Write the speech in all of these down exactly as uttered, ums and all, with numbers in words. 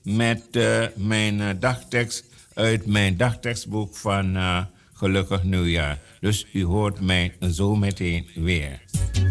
met uh, mijn uh, dagtekst uit mijn dagtekstboek van uh, Gelukkig Nieuwjaar. Dus u hoort mij zo meteen weer.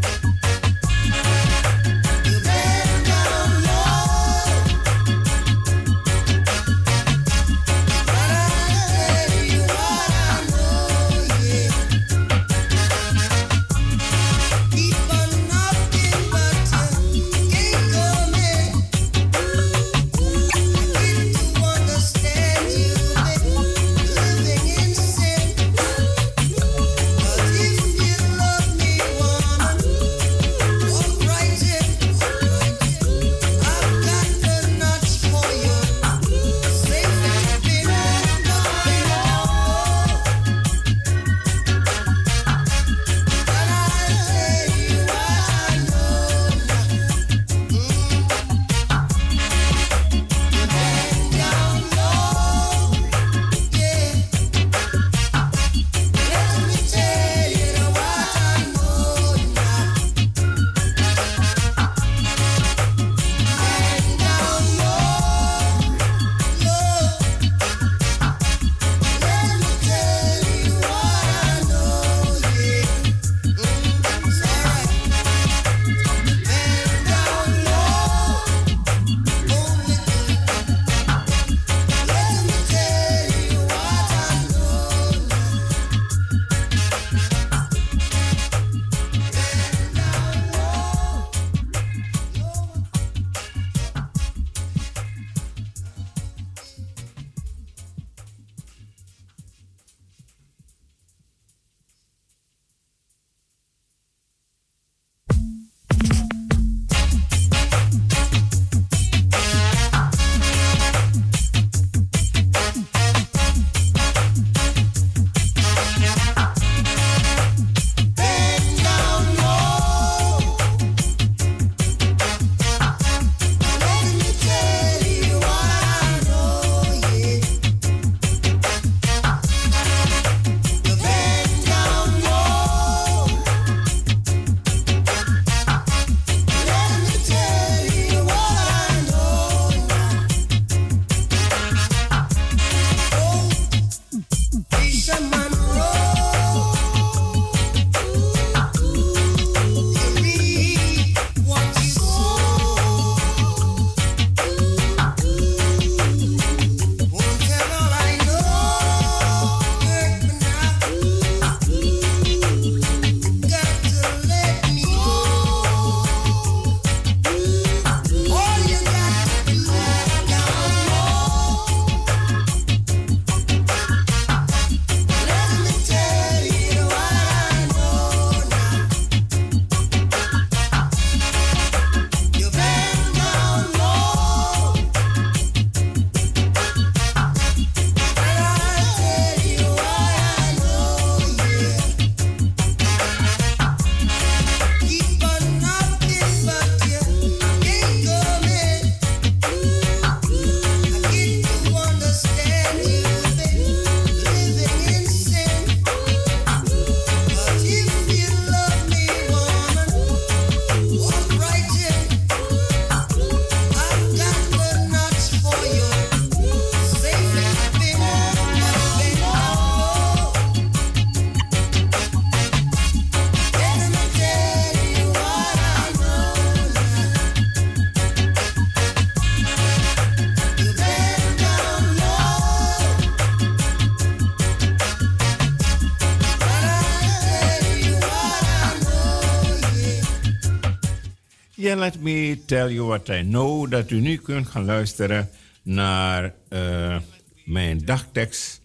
Yeah, let me tell you what I know. Dat u nu kunt gaan luisteren naar uh, mijn dagtekst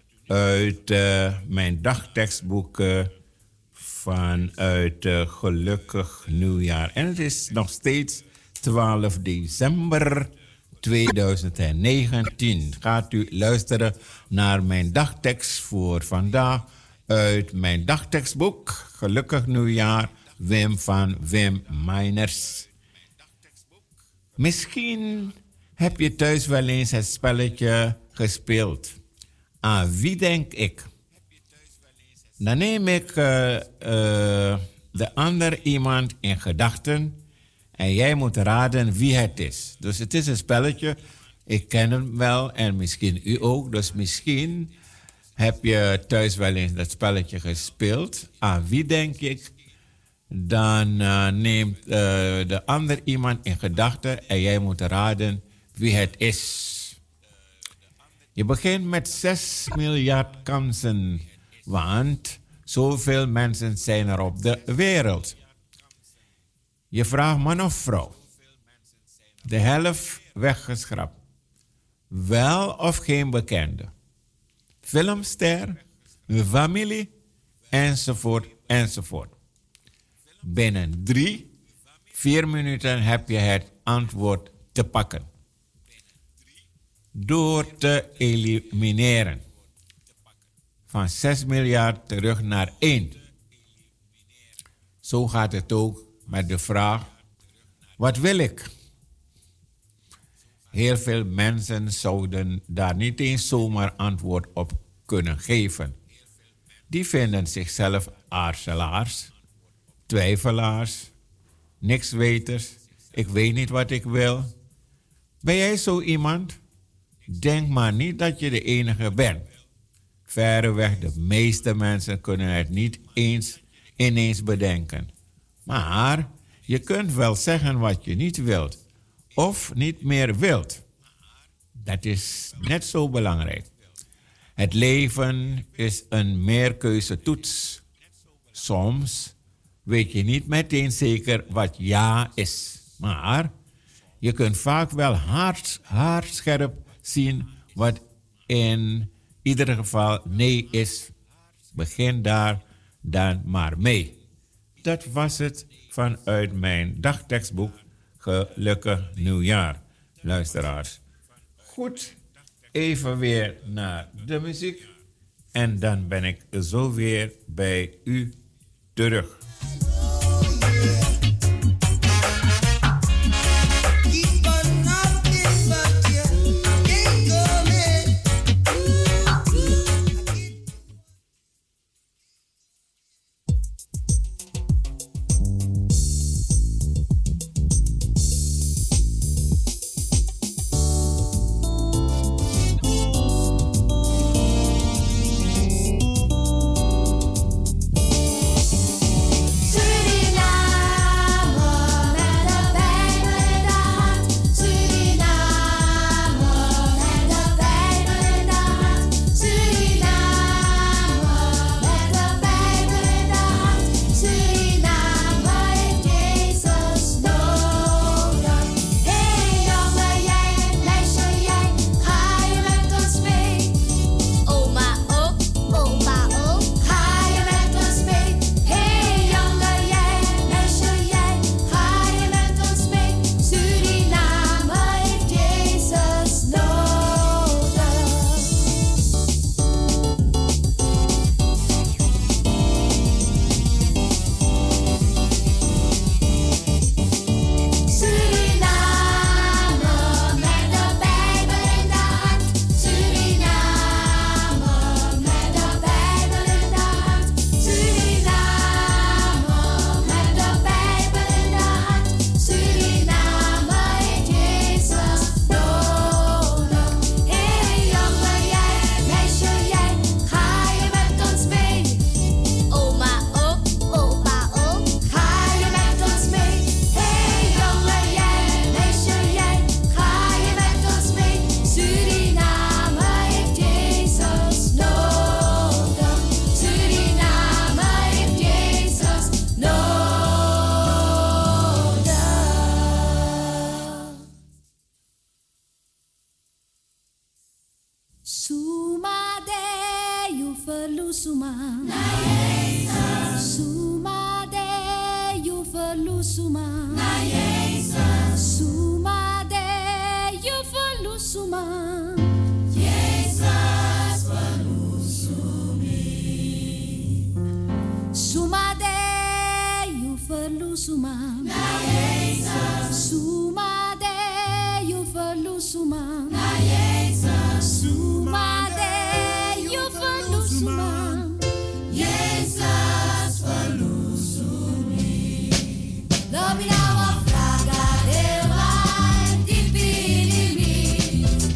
uit uh, mijn dagtekstboeken vanuit uh, Gelukkig Nieuwjaar. En het is nog steeds twaalf december tweeduizend negentien. Gaat u luisteren naar mijn dagtekst voor vandaag uit mijn dagtekstboek Gelukkig Nieuwjaar, Wim van Wim Meiners. Misschien heb je thuis wel eens het spelletje gespeeld. Aan wie denk ik? Dan neem ik uh, uh, de ander iemand in gedachten en jij moet raden wie het is. Dus het is een spelletje. Ik ken hem wel en misschien u ook. Dus misschien heb je thuis wel eens dat spelletje gespeeld. Aan wie denk ik? Dan uh, neemt uh, de ander iemand in gedachten en jij moet raden wie het is. Je begint met zes miljard kansen, want zoveel mensen zijn er op de wereld. Je vraagt man of vrouw. De helft weggeschrapt. Wel of geen bekende. Filmster, familie, enzovoort, enzovoort. Binnen drie, vier minuten heb je het antwoord te pakken. Door te elimineren. Van zes miljard terug naar één. Zo gaat het ook met de vraag, wat wil ik? Heel veel mensen zouden daar niet eens zomaar antwoord op kunnen geven. Die vinden zichzelf aarzelaars, twijfelaars, niksweters. Ik weet niet wat ik wil. Ben jij zo iemand? Denk maar niet dat je de enige bent. Verreweg de meeste mensen kunnen het niet eens ineens bedenken. Maar je kunt wel zeggen wat je niet wilt. Of niet meer wilt. Dat is net zo belangrijk. Het leven is een meerkeuzetoets. Soms weet je niet meteen zeker wat ja is. Maar je kunt vaak wel hard, haarscherp zien wat in ieder geval nee is. Begin daar dan maar mee. Dat was het vanuit mijn dagtekstboek. Gelukkig nieuwjaar, luisteraars. Goed, even weer naar de muziek. En dan ben ik zo weer bij u terug. Domina wa fraga de wa, di pirimi.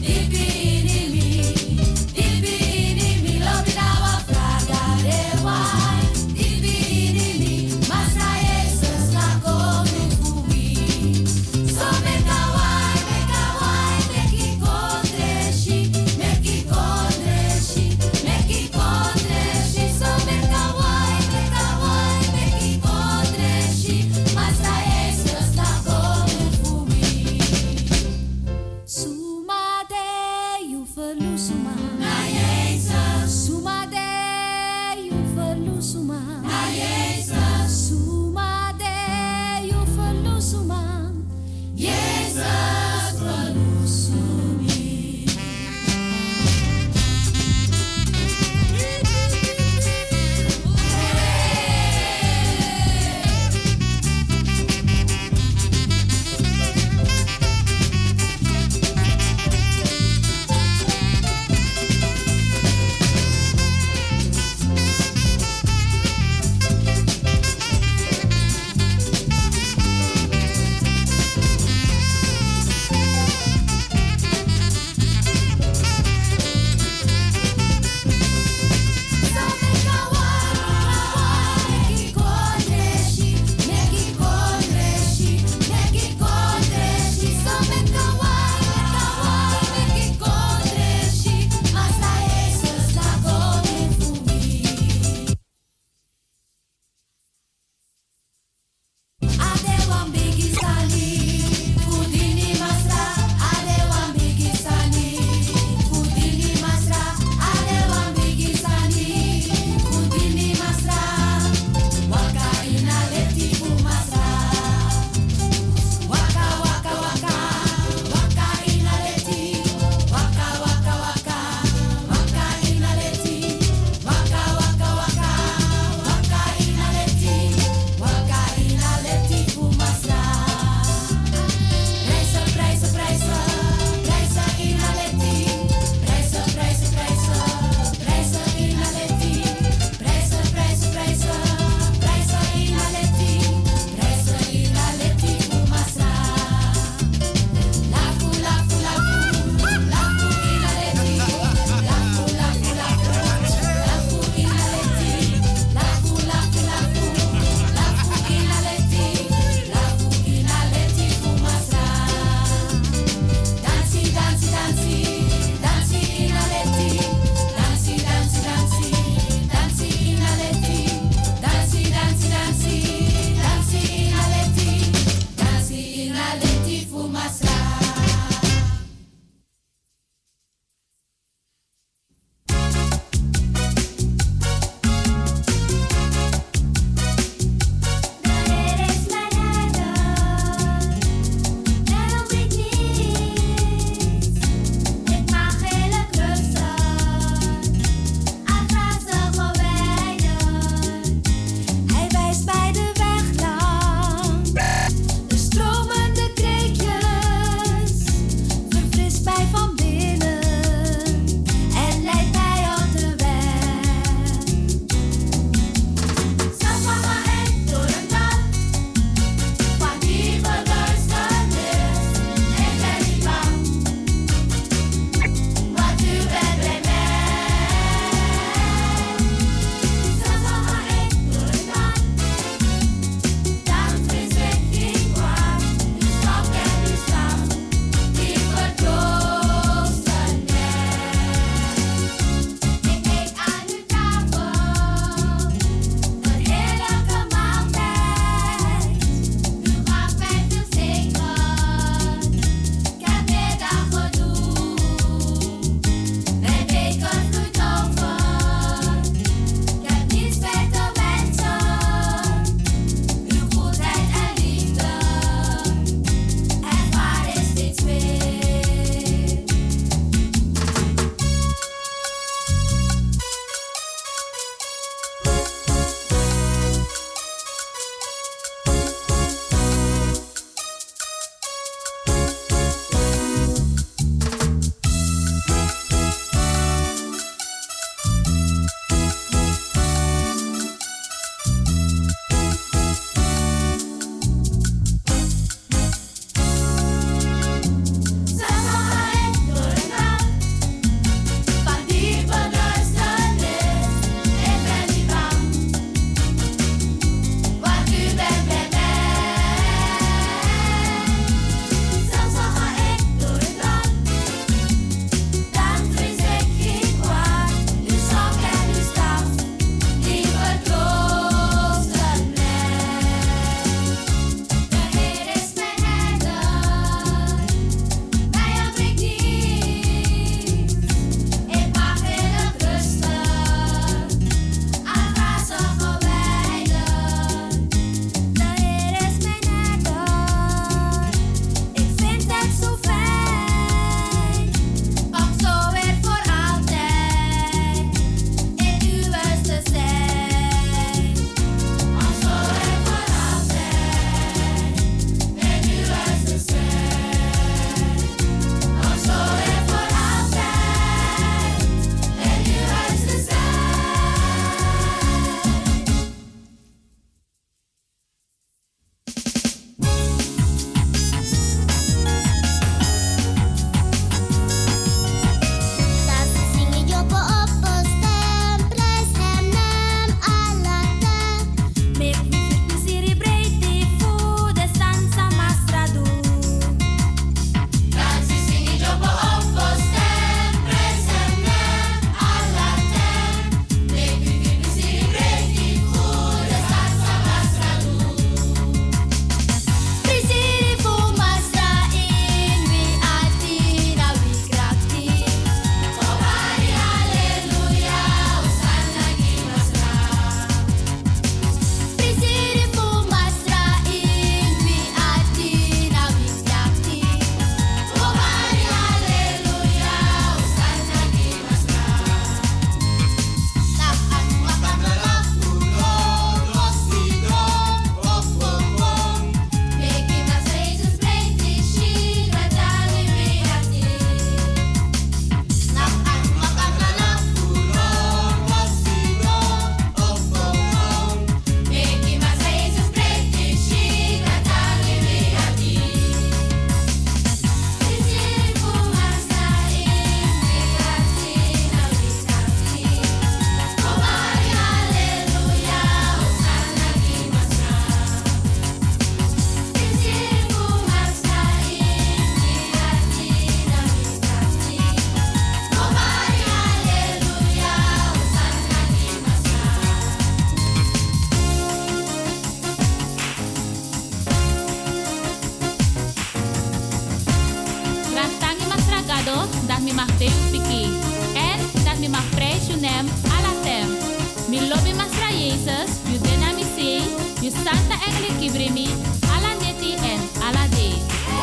dat mi mag teu piki. En dat mi mag prijs je nem ala tem. Mi lobby masra Jezus, you dena mi say, you santa engele kibrimi, ala neti en ala day.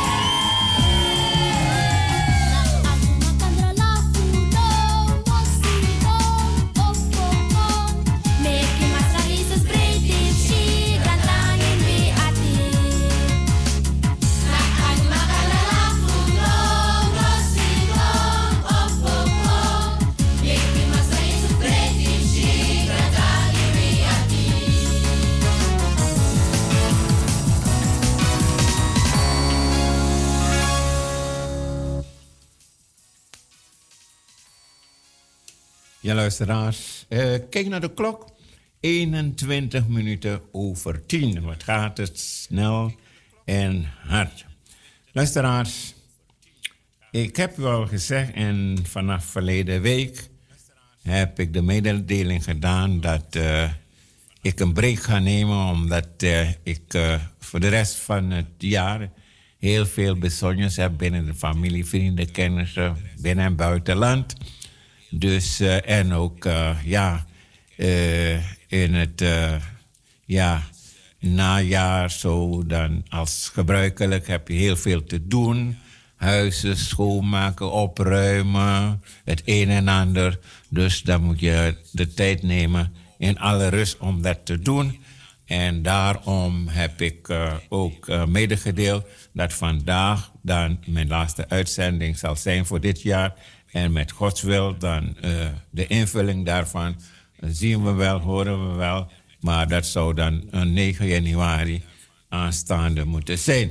Ja, luisteraars, uh, kijk naar de klok. eenentwintig minuten over tien. Wat gaat het snel en hard. Luisteraars, ik heb u al gezegd en vanaf verleden week heb ik de mededeling gedaan dat uh, ik een break ga nemen omdat uh, ik uh, voor de rest van het jaar heel veel bezonjes heb binnen de familie, vrienden, kennissen, binnen en buitenland. Dus, uh, en ook, uh, ja, uh, in het uh, ja, najaar zo dan als gebruikelijk heb je heel veel te doen. Huizen schoonmaken, opruimen, het een en ander. Dus dan moet je de tijd nemen in alle rust om dat te doen. En daarom heb ik uh, ook uh, medegedeeld dat vandaag dan mijn laatste uitzending zal zijn voor dit jaar. En met Gods wil dan uh, de invulling daarvan zien we wel, horen we wel. Maar dat zou dan uh, negen januari aanstaande moeten zijn.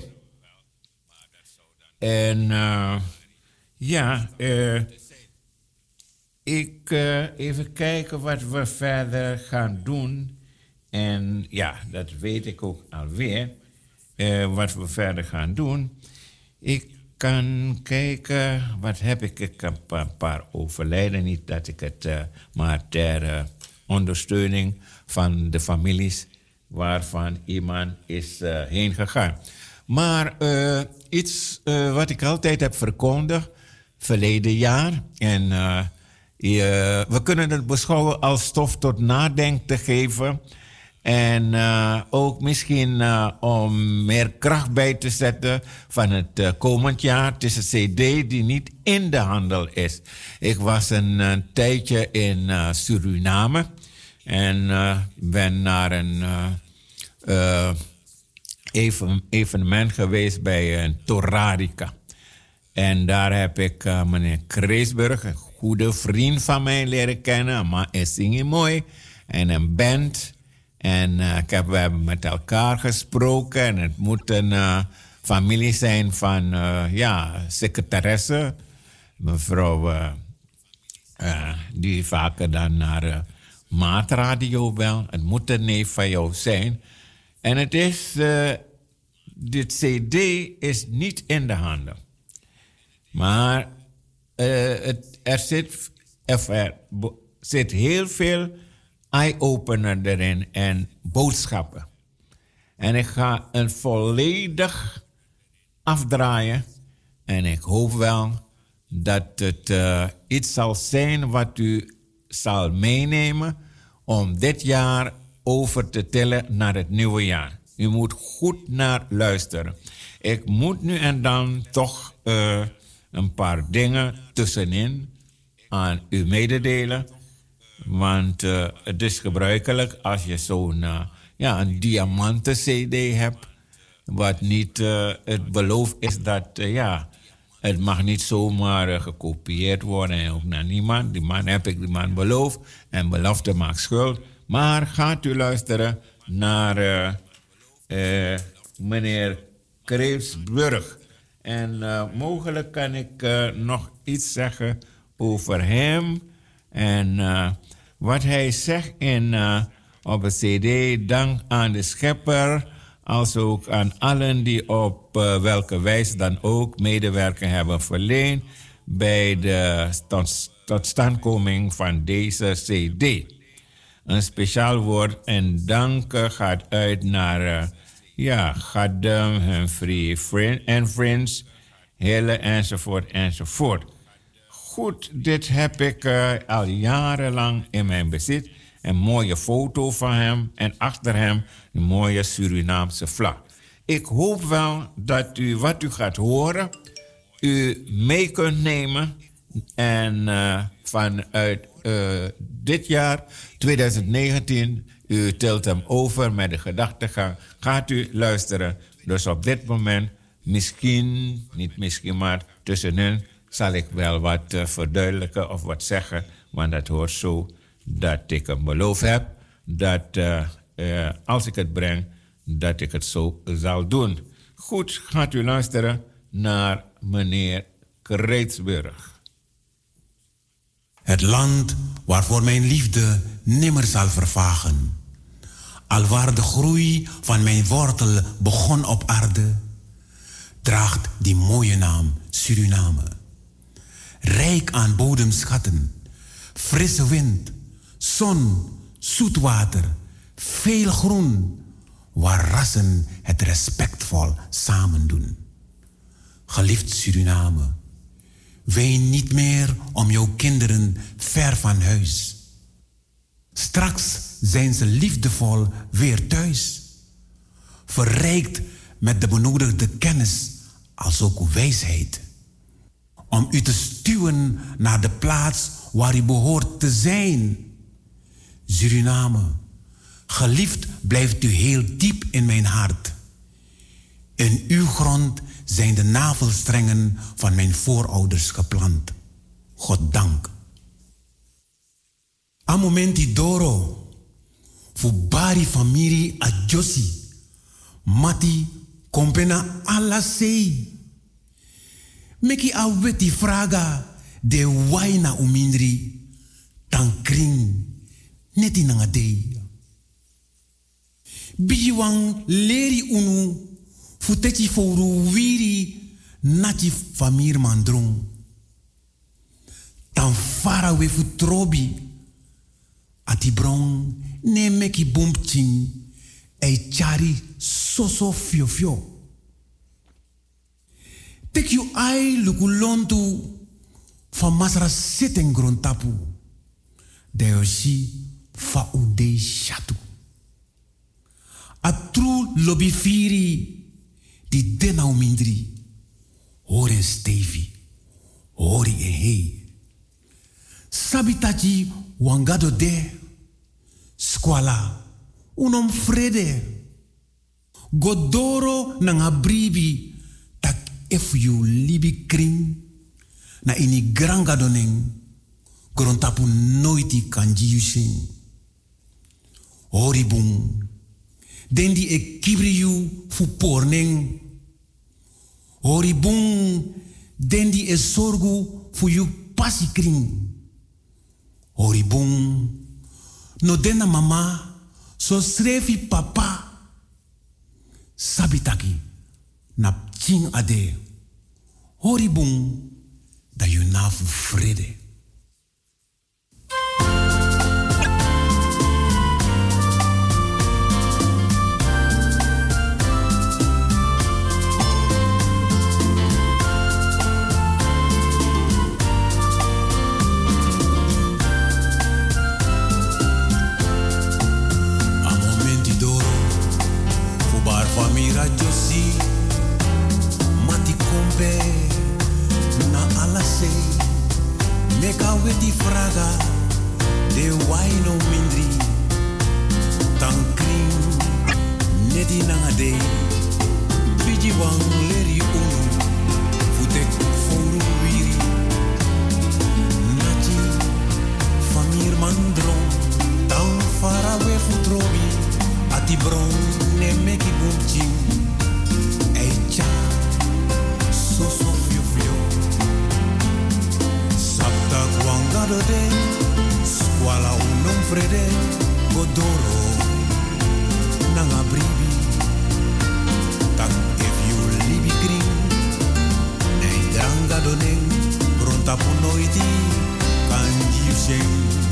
En uh, ja, uh, ik uh, even kijken wat we verder gaan doen. En ja, dat weet ik ook alweer. Uh, wat we verder gaan doen. Ik kan kijken, wat heb ik? Ik heb een paar overlijden. Niet dat ik het, uh, maar ter uh, ondersteuning van de families waarvan iemand is uh, heen gegaan. Maar uh, iets uh, wat ik altijd heb verkondigd, verleden jaar. En uh, je, we kunnen het beschouwen als stof tot nadenken te geven. En uh, ook misschien uh, om meer kracht bij te zetten van het uh, komend jaar. Het is een cd die niet in de handel is. Ik was een, een tijdje in uh, Suriname. En uh, ben naar een uh, uh, even, evenement geweest bij een Torarica. En daar heb ik uh, meneer Kreesburg, een goede vriend van mij, leren kennen. Maar hij zingt mooi. En een band. En uh, ik heb, we hebben met elkaar gesproken. En het moet een uh, familie zijn van, uh, ja, secretaresse. Mevrouw, uh, uh, die vaker dan naar uh, Maatradio wel. Het moet een neef van jou zijn. En het is, uh, dit cd is niet in de handen. Maar uh, het, er, zit, er zit heel veel eye-opener erin en boodschappen. En ik ga een volledig afdraaien. En ik hoop wel dat het uh, iets zal zijn wat u zal meenemen om dit jaar over te tillen naar het nieuwe jaar. U moet goed naar luisteren. Ik moet nu en dan toch uh, een paar dingen tussenin aan u mededelen. Want uh, het is gebruikelijk als je zo'n uh, ja, een diamanten cd hebt. Wat niet uh, het beloofd is dat, uh, ja, het mag niet zomaar uh, gekopieerd worden. En ook naar niemand. Die man heb ik die man beloofd. En belofte maakt schuld. Maar gaat u luisteren naar uh, uh, meneer Kreefsburg. En uh, mogelijk kan ik uh, nog iets zeggen over hem. En uh, wat hij zegt in, uh, op het cd, dank aan de schepper, als ook aan allen die op uh, welke wijze dan ook medewerking hebben verleend bij de tot, totstandkoming van deze cd. Een speciaal woord en dank gaat uit naar uh, ja, Gadem, Humphrey friend, en Friends, Hille enzovoort enzovoort. Goed, dit heb ik uh, al jarenlang in mijn bezit. Een mooie foto van hem en achter hem een mooie Surinaamse vlag. Ik hoop wel dat u wat u gaat horen, u mee kunt nemen. En uh, vanuit uh, dit jaar, twintig negentien, u telt hem over met de gedachtegang. Gaat u luisteren. Dus op dit moment, misschien, niet misschien, maar tussenin zal ik wel wat uh, verduidelijken of wat zeggen. Want dat hoort zo dat ik een beloof heb dat uh, uh, als ik het breng, dat ik het zo zal doen. Goed, gaat u luisteren naar meneer Krijtsburg. Het land waarvoor mijn liefde nimmer zal vervagen. Alwaar de groei van mijn wortel begon op aarde, draagt die mooie naam Suriname. Rijk aan bodemschatten, frisse wind, zon, zoet water, veel groen, waar rassen het respectvol samen doen. Geliefd Suriname, ween niet meer om jouw kinderen ver van huis. Straks zijn ze liefdevol weer thuis. Verrijkt met de benodigde kennis als ook wijsheid. Om u te stuwen naar de plaats waar u behoort te zijn. Suriname, geliefd blijft u heel diep in mijn hart. In uw grond zijn de navelstrengen van mijn voorouders geplant. God dank. A momenti doro, fu bari famiri a Josi, mati kompena alla sei. Meki a weti fraga de waina umindri, tankring, neti nangadei. Bijiwang leri unu, fu techi fouru wiri, nati famir mandrong. Tan fara we fu trobi, ati brong ne meki bumpching e chari soso fio fio. Tek you ai lukulontu van masra sitting grondtapu. Deoshi fa ude shatu. A true lobby firi di denau mindri. Horen Stevie, hori en hei. Sabitachi wangado de. Squala, unom frede. Godoro nanga bribi, tak if you libi kring, na ini granga doneng, grontapu noiti kanji yusing. Horibung, dendi e kibri you fu porneng. Horibung, dendi e sorgu fu you pasi kring. Horibung, no dena mama, so srefi papa. Sabitaki, nap ching ade. Horibung, da you nafu vrede. Famira Josi, mati kombe na alase, meka weti fraga, de waino mindri, tankring, neti nangade, biji wang leri unu, futek foru wiri, nati, famir mandron, tang farawe futrobi, ati bron, ne meki bumching, eicha, so so fio fio. Sapta guangado de, squala unom frede, godoro, nanga bribi. Tak if you libi green, nei dranga donen, bronta punoiti, kanji useng.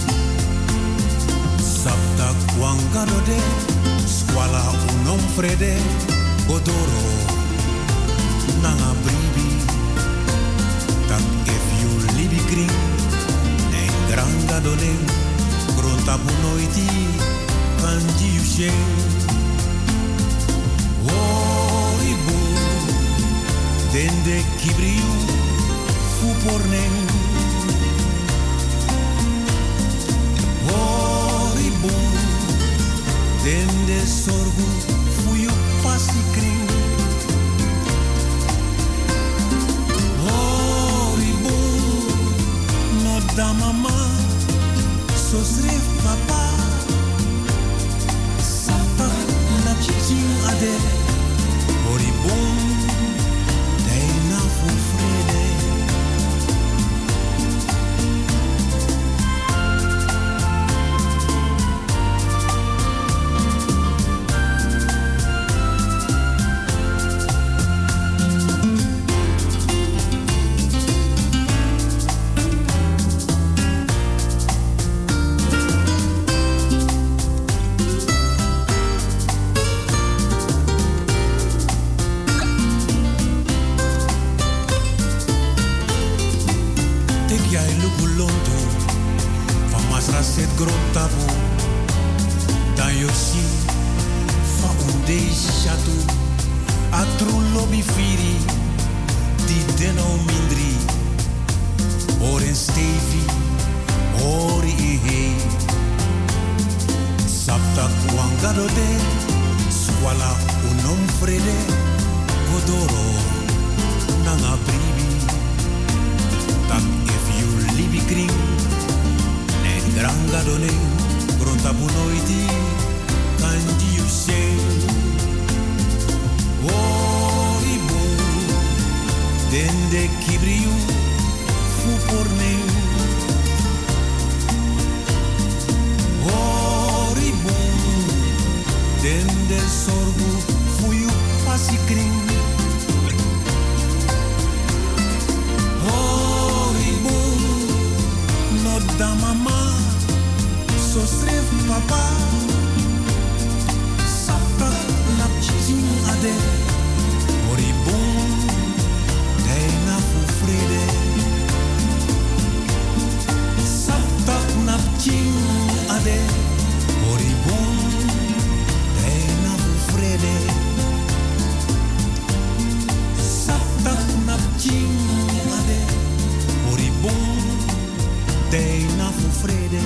Sapta guangado de, squala unom frede, godoro, nanga bribi. Tak if you libi green, sheng. Oribu, dende kibriu, fu porneng. Oribu, dende sorgu, fu yu pasikring. Oribu, no da mama, so sref papa. Sapa na ching ade. Oribu, dei na fu frede. Grotabu, dan yosi, fa unde chatu, atru lobby firi, di deno mindri, oren stevi, ori ehe, sapta kuangado de, swala unom frede, godoro, nanga bribi, tak if you libi kring. Granga done, gronta bunoiti, kanji yuse. Oribu, dende kibriu, fu porne. Oribu, dende sorgu, fu yu pasikring. Oribu, no da mama. So sref papa, sapa na ching ade, oribun, dei na fu frede. Sapa na ching ade, oribun, dei na fu frede. Sapa na ching ade, oribun, dei na fu frede.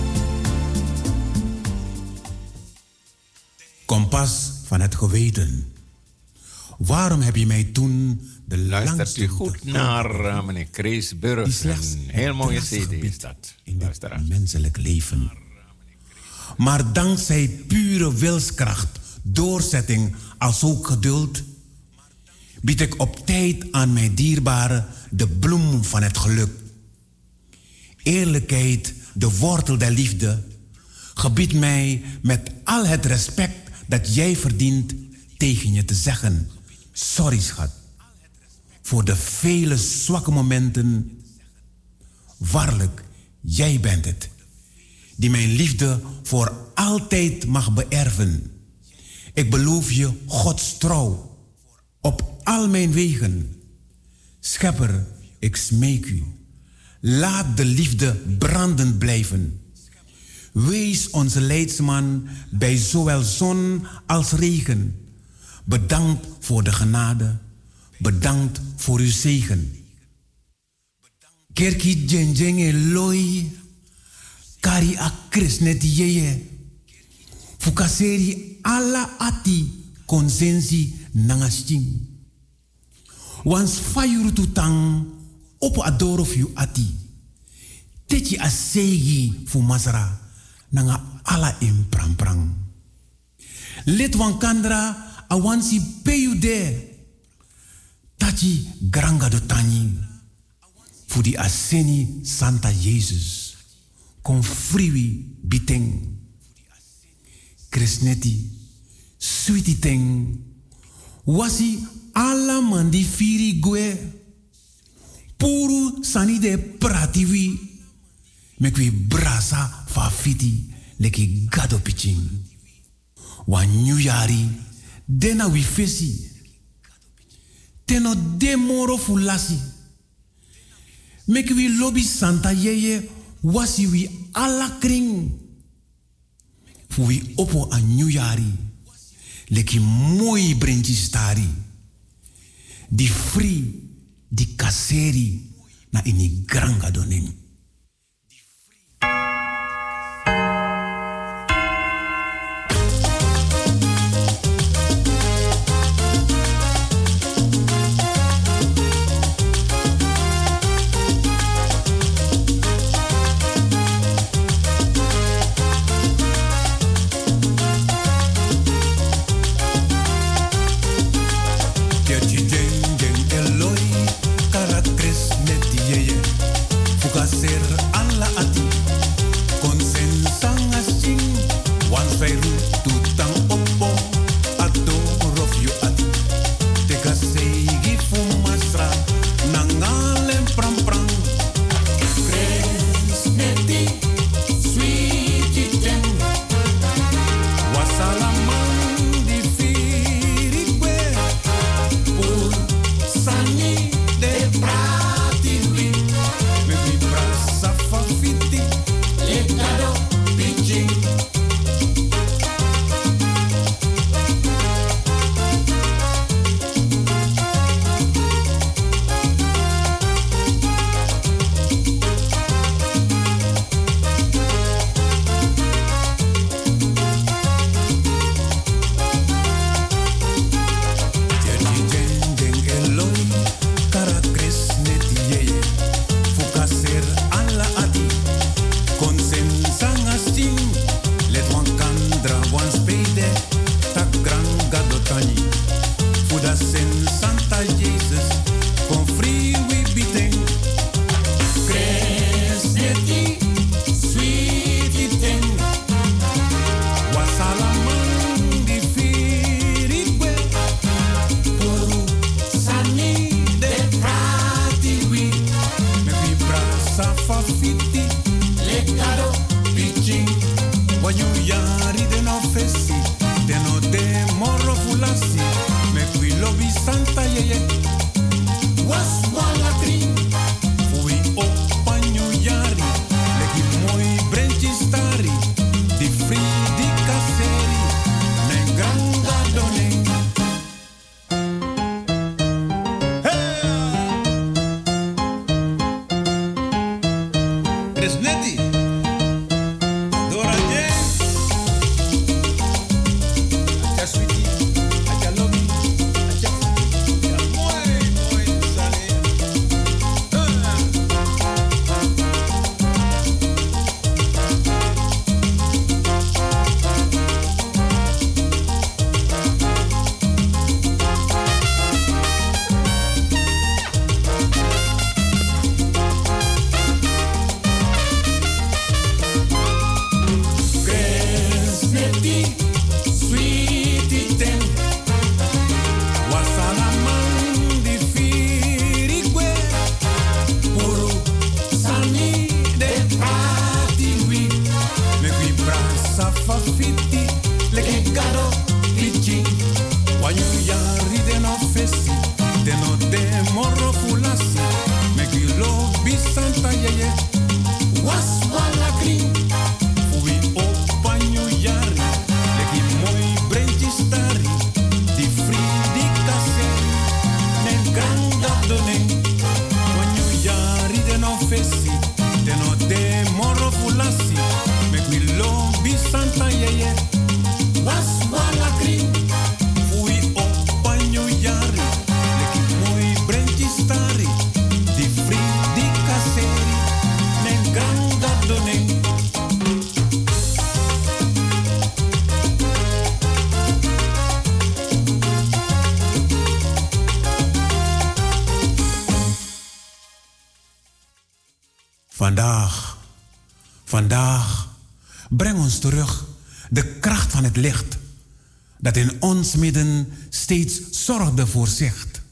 Kompas van het geweten. Waarom heb je mij toen de Luistert u goed naar uh, meneer Chris Burg. Een heel mooie C D is dat. In dit menselijk leven. Maar dankzij pure wilskracht, doorzetting als ook geduld, bied ik op tijd aan mijn dierbaren de bloem van het geluk. Eerlijkheid, de wortel der liefde, gebiedt mij met al het respect dat jij verdient tegen je te zeggen: sorry schat, voor de vele zwakke momenten. Waarlijk, jij bent het, die mijn liefde voor altijd mag beërven. Ik beloof je Gods trouw op al mijn wegen. Schepper, ik smeek u, laat de liefde brandend blijven. Wees onze leidsman bij zowel zon als regen. Bedankt voor de genade. Bedankt voor uw zegen. Kerki jenjenge loi. Kari a krisnet yeye. Fukaseri ala ati konsensi nangasting. Wans fayuru tutang opo adoro fiu ati. Techi asegi fu masara. Nanga ala in prang prang. Let wan kandra awansi peyude. Tachi granga do tani. Fu di aseni Santa Jesus. Kon friwi biteng. Krisneti. Sweetie teng. Wasi ala mandi firi gue. Puru sani de pratiwi. Mekwi brasa fa fiti leki gado pitching. Wa nyuyari dena wi fesi. Teno de moro fulasi. Mekwi lobby Santa yeye wasi wi ala kring. Voor wie oppo aan nieuwjari. Leki mooi brintje stari. Die free, die kaseri. Na ini granga doning. Vandaag, vandaag, breng ons terug de kracht van het licht dat in ons midden steeds zorgde voor zicht.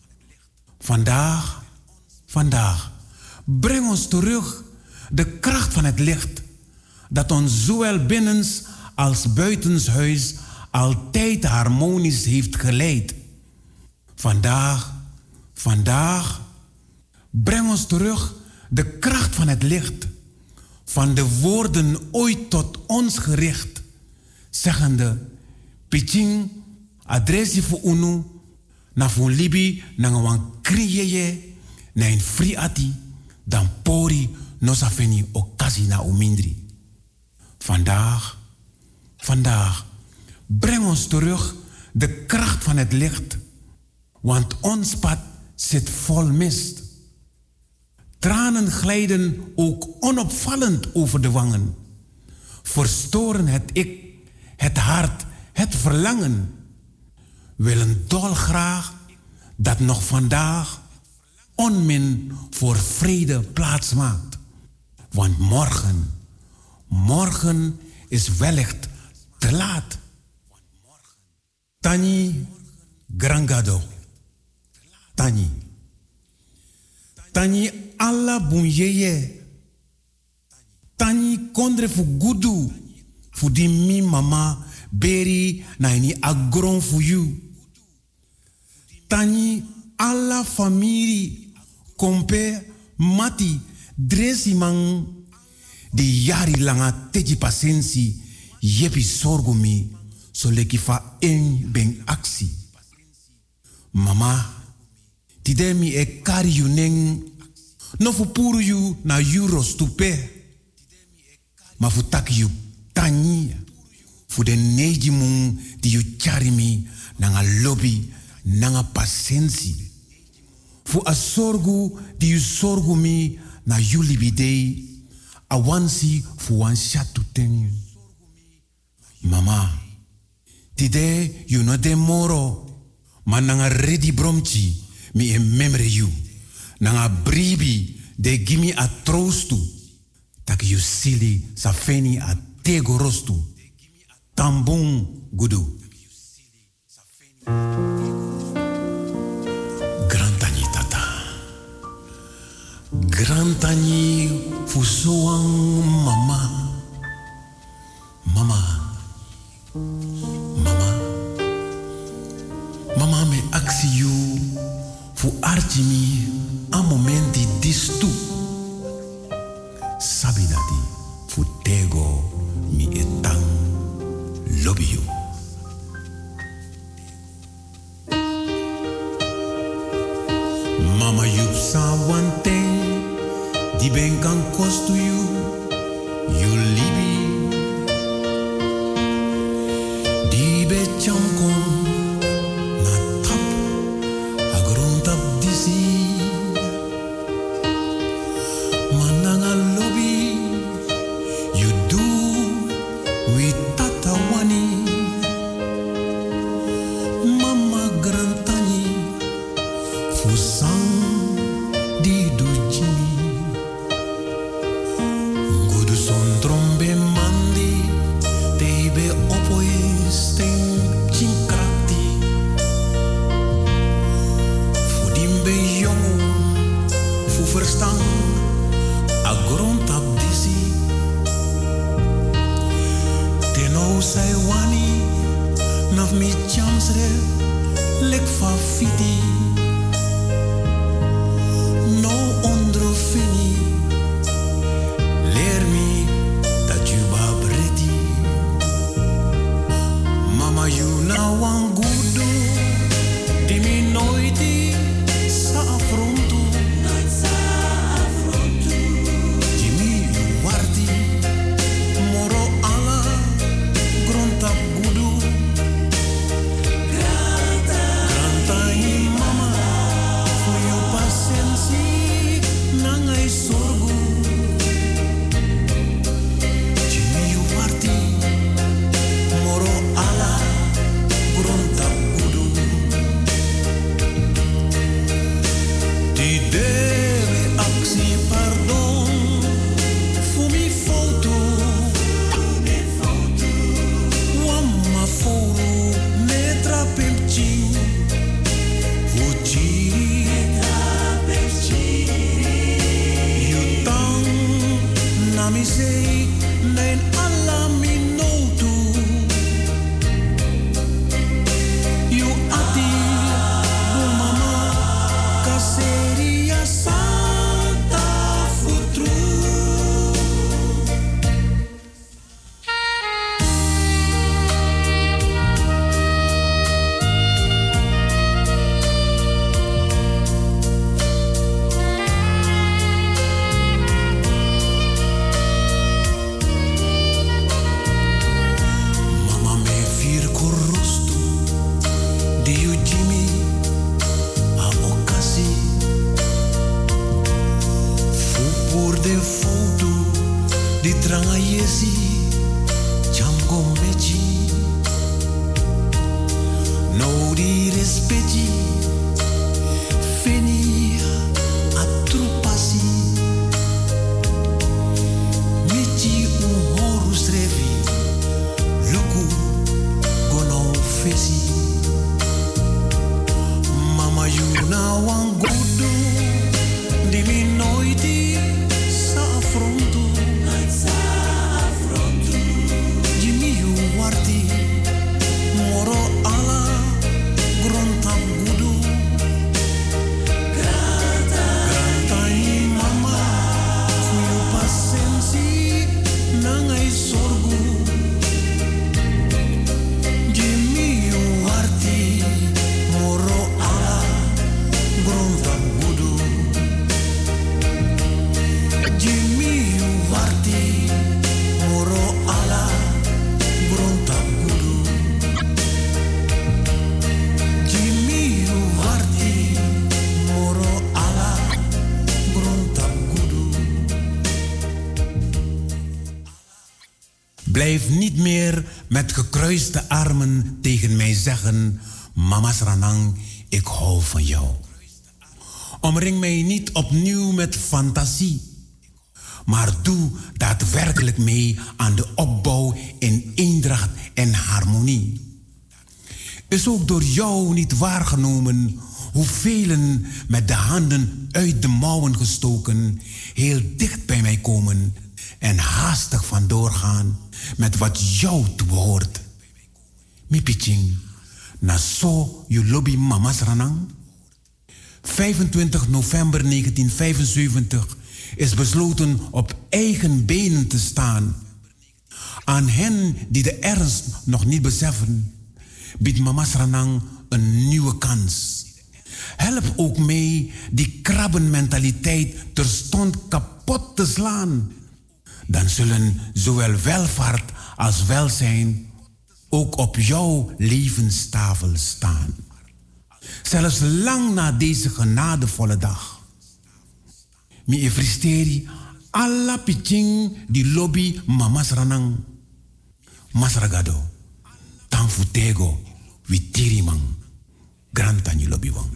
Vandaag, vandaag, breng ons terug de kracht van het licht dat ons zowel binnens als buitenshuis altijd harmonisch heeft geleid. Vandaag, vandaag, breng ons terug de kracht van het licht, van de woorden ooit tot ons gericht, zeggende, Piching, adressie voor unu, na voor libi, na een kriyeye, na een friati, dan pori, nosafeni occasie na umindri. Vandaag, vandaag, breng ons terug de kracht van het licht, want ons pad zit vol mist. Tranen glijden ook onopvallend over de wangen, verstoren het ik, het hart, het verlangen. Willen dolgraag dat nog vandaag onmin voor vrede plaats maakt. Want morgen, morgen is wellicht te laat. Tani Grangado. Tani. Tani alla bunjeye. Tani kondre fu gudu. Fu di mi mama beri na ini agron fu you. Tani alla famiri kompe mati dresi man di yari langa teji pasensi yepi sorgumi so leki fa en ben aksi. Mama, tidemi e kari you neng no fu puru you na euros tupe. Ma fu tak you tani fu de neji mung di you charimi nanga lobby nanga pasensi. Fu a sorgu di you sorgu mi na you libidei awansi fu wan shatu ten. Mama, tide you no de moro, ma nanga ready bromchi mi e memre you. Nanga bribi de gimi a trostu, tak you sili sa feni a tego rostu. Tambung gudu. Grantani tata. Grantani fusoang mama. Mama. Mama. Mama me aksi you fu archimi a momenti distu. Sabi dati fu tego mi etang lobby you. Mama you sa one thing di ben kan cost to you. You libi di be chamkon na tap agron tap disi. Mananga lobby you do with tata wani. Mama grantani fusang di du jimi. Gudu son trombe mandi tebe opois ten chinkrakti. Fudimbe jongo fu verstang agron tap disi. Teno sai wani naf mi chamsre lek fa fiti. No ondro fini. Leer me dat you babreti. Mama you na wangudo. Di mi noiti sa affronto. Di mi warti. Moro ala gronta gudu. Granta in mama. For your pasensi nangai sorgu. Jimi warti moro ala gronta gudu. Ti deve aksi pardon. Fumi foto. Wamma foro netra pepchi. Fuji. Yutang nami sei nen alla minuto. You ati bu mama caseria santa futuro. Ranga yesi Jamgo mechi No di respeti Feni atrupasi Mechi un horus revi Luku gono fesi Mama yuna wangudu Dimi noiti sa affronto Sa affronto Jimi yu warti Moro ala Gronta gudu Granta Granta i mama Fuyu pasensi Nangai sorgu Jimi yu warti Moro ala Gronta gudu Jimi yu warti Moro ala Gronta gudu Jimi yu warti Moro ala Gronta gudu Blijf niet meer met gekruiste armen tegen mij zeggen, Mama Sranang, ik hou van jou. Omring mij niet opnieuw met fantasie, maar doe daadwerkelijk mee aan de opbouw in eendracht en harmonie. Is ook door jou niet waargenomen hoe velen met de handen uit de mouwen gestoken heel dicht bij mij komen en haastig vandoor gaan met wat jou toebehoort. Mi piching, na so you lobby Mama Sranang. vijfentwintig november negentien vijfenzeventig is besloten op eigen benen te staan. Aan hen die de ernst nog niet beseffen, biedt Mama Sranang een nieuwe kans. Help ook mee die krabbenmentaliteit terstond kapot te slaan. Dan zullen zowel welvaart als welzijn ook op jouw levenstafel staan. Zelfs lang na deze genadevolle dag. Mi efristeri alla piching di lobby Mama Sranang. Masragado, tanfutego, witirimang, grantani lobby wang.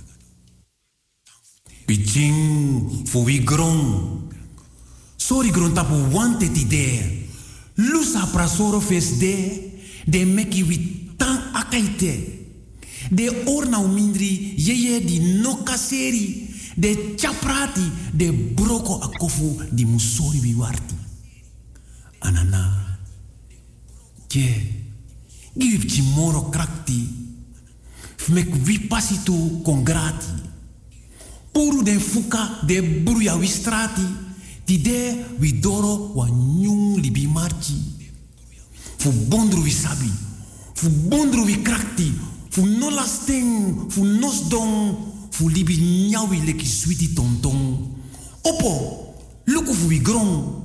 Piching fu wi grong. Sorry grond tapu wanted ide. Lusa prasoro fes de. De meki wi tan akaite. De ornau mindri yeye di nokaseri. De chaprati de broko akofu di musori biwarti. Anana. Ke. Give chimoro krakti. Fmek vipasitu congrati. Puru de fuka de bruya wistrati. Ti de widoro wa nyung libi marchi. Fu bondru wisabi. Fu bondru wi krakti. Fu no lasting. Fu nosdong. Fu libi nyawi leki sweetie tontong. Opo. Luku fu wi grong.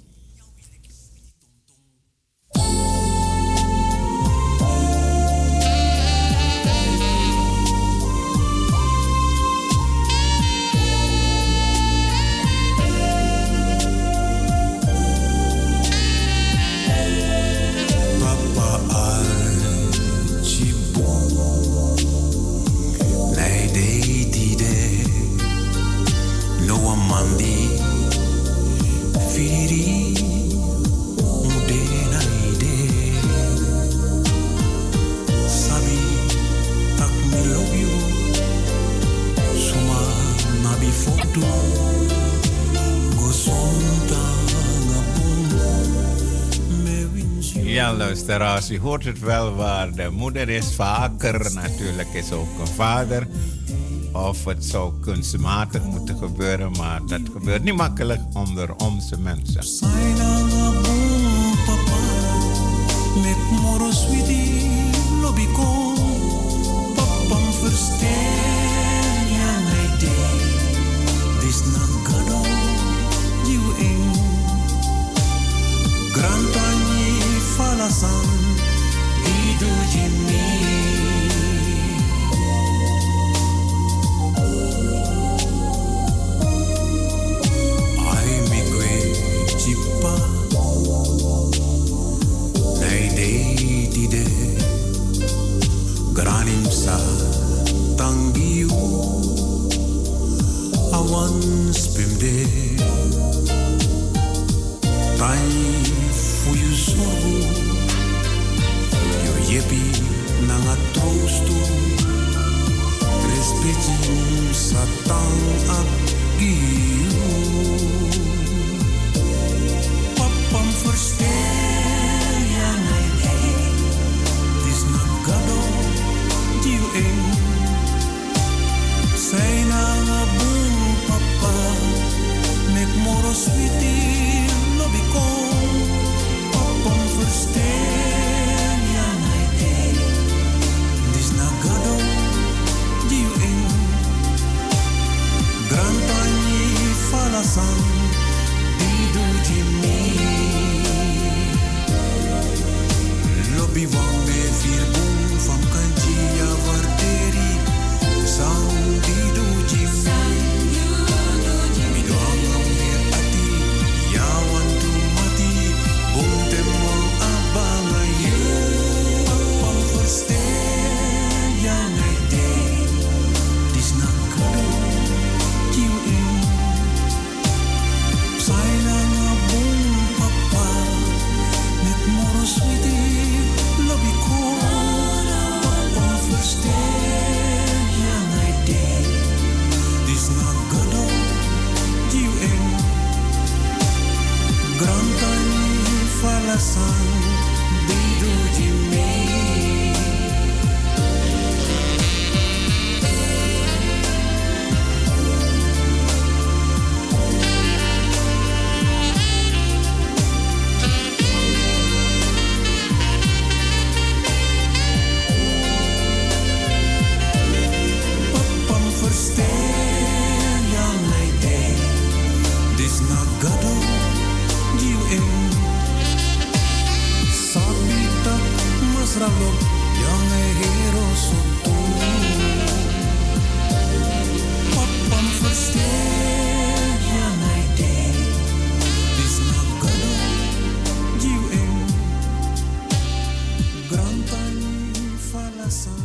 Ja, luisteraars, u hoort het wel waar de moeder is. Vaker natuurlijk is ook een vader. Of het zou kunstmatig moeten gebeuren, maar dat gebeurt niet makkelijk onder onze mensen. Falasan, idu Jimmy. I make way chipa, Tani voor je zorgen. Yo yepi nanga troostu. Respecti satan agiu. Papam verstel ja mij nee. Dis na gado diu eng. Say nanga boom papa. Mek moro sweetie. Papam verstel ja mij nee. Dis na gado diu eng. Grantani falasan di do jimi. Lobby van be vier boom van kanjia varderi. Sound di do jimi. Mi do angam weer ati. Ja want tu mati. Boom temong abanga you. Papam verstel ja mij nee. Dis na kado diu eng. Sayna na boom papa. Met moro sweetie lobby ko. Papam verstel ja mij nee. Dis na kado diu eng. Grantani falasan di do jimi. Papam verstel ja mij nee. Dis na gado diu eng. Sabita masralo yang hero soto. Papam verstel ja mij nee. Dis na gado diu eng. Grantani falasan.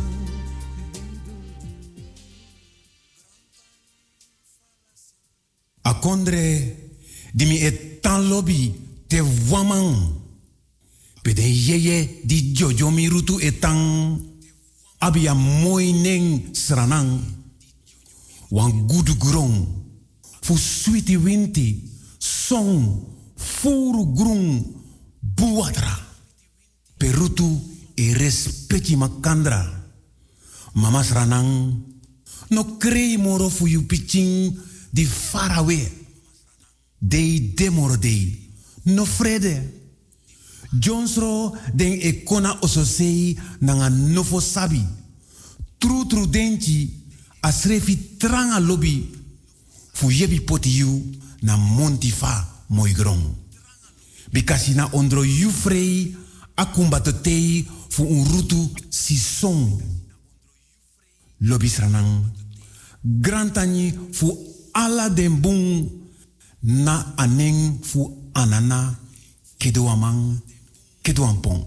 Akondre dimi etan lobby te waman. Pede yeye di jojo mi rutu etang. Abia moi neng sranang. Wan gudu grong. Fu sweetie winti. Song. Furu grung. Buwatra. Perutu e respecti makandra. Mama sranang. No krei moro fu yu piching di far away. Dei demoro dei. No frede. Jonsro den e kona ososei nanga nofo sabi. Tru tru denchi asrefi tranga lobby. Fu yebi poti yu na montifa moi grong. Bikasi na ondro yu frei akumbatotei fu un rutu si song. Lobby sranang. Grantani fu ala den bung na aneng fu anana kedo amang kedo ampong.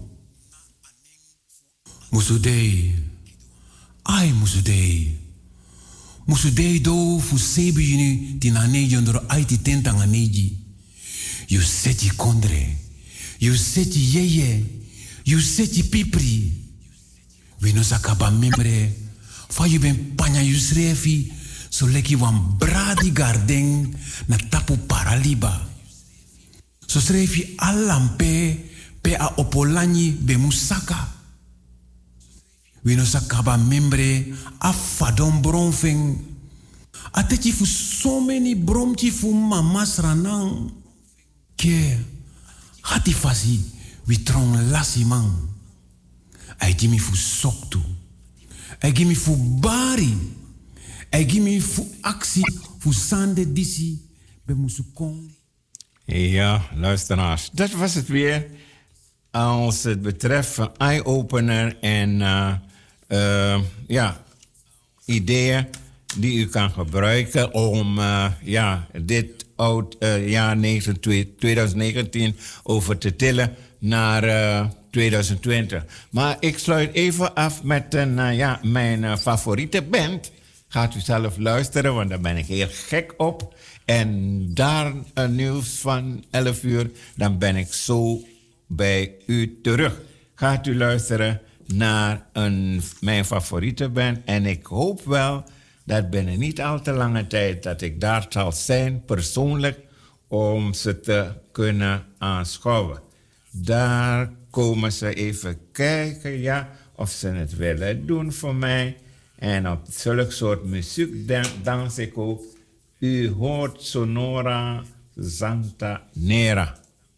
Musudei, ai musudei. Musudei do fu sebi yuni tinane yondoro aiti tentanga neji. You seti kondre, you seti yeye, you seti pipri. We no sakaba membre, fa you ben panya you srefi, so leki wan bradi garden na tapu paraliba. So srefi alampe pe a opolani be musaka. We no sakaba membre a fadon bronfeng. A teki fu so many bromchi fu mamas ranang. Ke hati fasi we trong lasi man. Ai gimi fu soktu. Ai gimi fu bari. Ai gimi fu aksi fu sande disi be musukong. Ja, luisteraars, dat was het weer. Als het betreft een eye-opener en uh, uh, ja, ideeën die u kan gebruiken om uh, ja, dit oud uh, jaar twintig negentien over te tillen naar uh, twintig twintig. Maar ik sluit even af met een, uh, ja, mijn uh, favoriete band. Gaat u zelf luisteren, want daar ben ik heel gek op. En daar een nieuws van elf uur, dan ben ik zo bij u terug. Gaat u luisteren naar een, mijn favoriete band. En ik hoop wel dat binnen niet al te lange tijd dat ik daar zal zijn, persoonlijk, om ze te kunnen aanschouwen. Daar komen ze even kijken, ja, of ze het willen doen voor mij. En op zulk soort muziek dans ik ook. U hoort Sonora Santanera.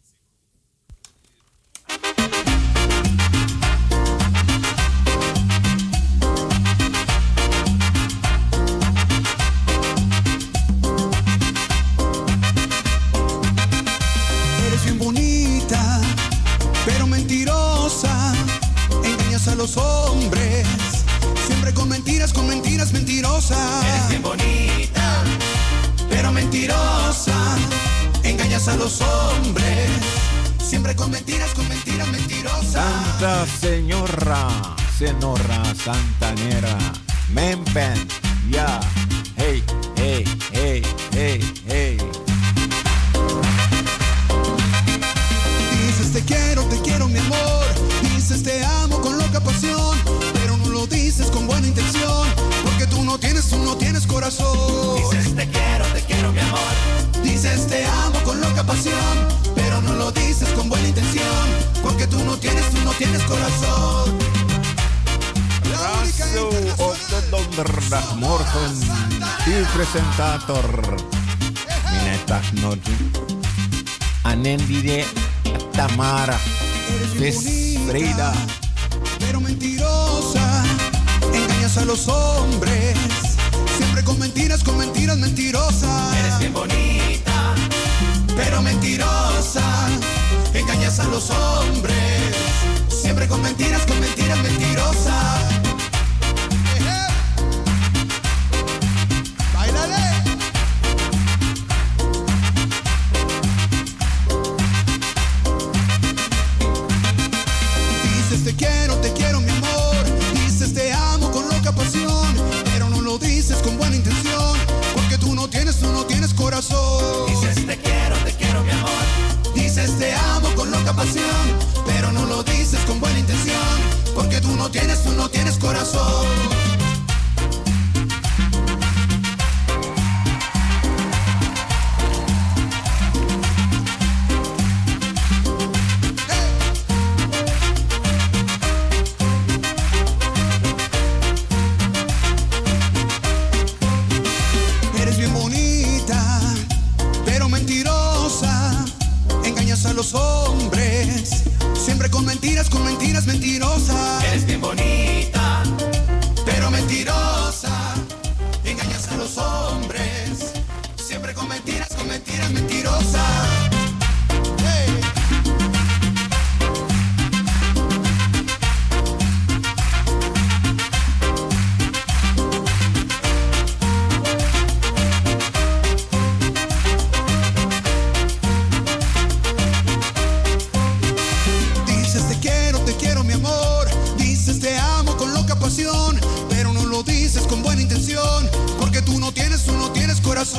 Eres bien bonita, pero mentirosa. Engañas a los hombres, siempre con mentiras, con mentiras mentirosas. Eres bien bonita, pero mentirosa. Engañas a los hombres, siempre con mentiras, con mentiras mentirosas. Santa Señora, Senora Santanera, Mempen, ya, hey, hey, hey, hey, hey. Dices te quiero, te quiero mi amor. Dices te amo con loca pasión, pero no lo dices con buena intención, porque tú no tienes, tú no tienes corazón. Dices te quiero, te quiero mi amor. Dices te amo con loca pasión, pero no lo dices con buena intención, porque tú no tienes, tú no tienes corazón. Razo op de donderdagmorgen, uw presentator, Minetta Nodi, Anendide Tamara, Vis Freda. Pero mentirosa, engañas a los hombres, siempre con mentiras, con mentiras mentirosas. Eres bien bonita, pero mentirosa, engañas a los hombres, siempre con mentiras, con mentiras mentirosas. ¡Báilale! Dices te quiero, te quiero mi amor. Dices te amo con loca pasión, pero no lo dices con buena intención, porque tú no tienes, tú no tienes corazón. Dices te quiero, te quiero mi amor. Dices te amo con loca pasión, pero no lo dices con buena intención, porque tú no tienes, tú no tienes corazón. Eres bien bonita, pero mentirosa. Engañas a los hombres, siempre con mentiras, con mentiras mentirosas. Eres bien bonita, pero mentirosa. Engañas a los hombres, siempre con mentiras, con mentiras mentirosas. Hey. Dices te quiero, te quiero mi amor. Dices te amo con loca pasión, pero no lo dices con buena intención, porque tú no tienes, tú no tienes corazón.